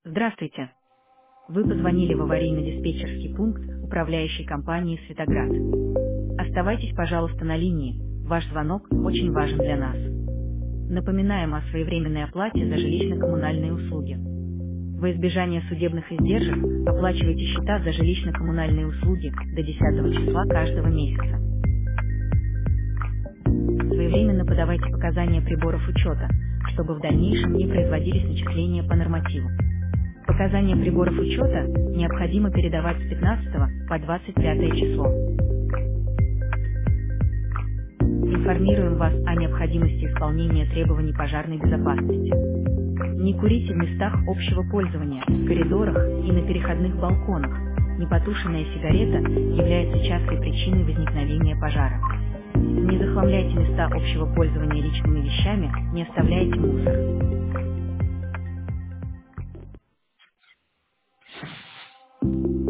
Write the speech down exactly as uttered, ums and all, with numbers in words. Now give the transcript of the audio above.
Здравствуйте. Вы позвонили в аварийно-диспетчерский пункт управляющей компании «Светоград». Оставайтесь, пожалуйста, на линии. Ваш звонок очень важен для нас. Напоминаем о своевременной оплате за жилищно-коммунальные услуги. Во избежание судебных издержек оплачивайте счета за жилищно-коммунальные услуги до десятого числа каждого месяца. Своевременно подавайте показания приборов учета, чтобы в дальнейшем не производились начисления по нормативу. Показания приборов учета необходимо передавать с пятнадцатого по двадцать пятое число. Информируем вас о необходимости исполнения требований пожарной безопасности. Не курите в местах общего пользования, в коридорах и на переходных балконах. Непотушенная сигарета является частой причиной возникновения пожара. Не захламляйте места общего пользования личными вещами, не оставляйте мусор.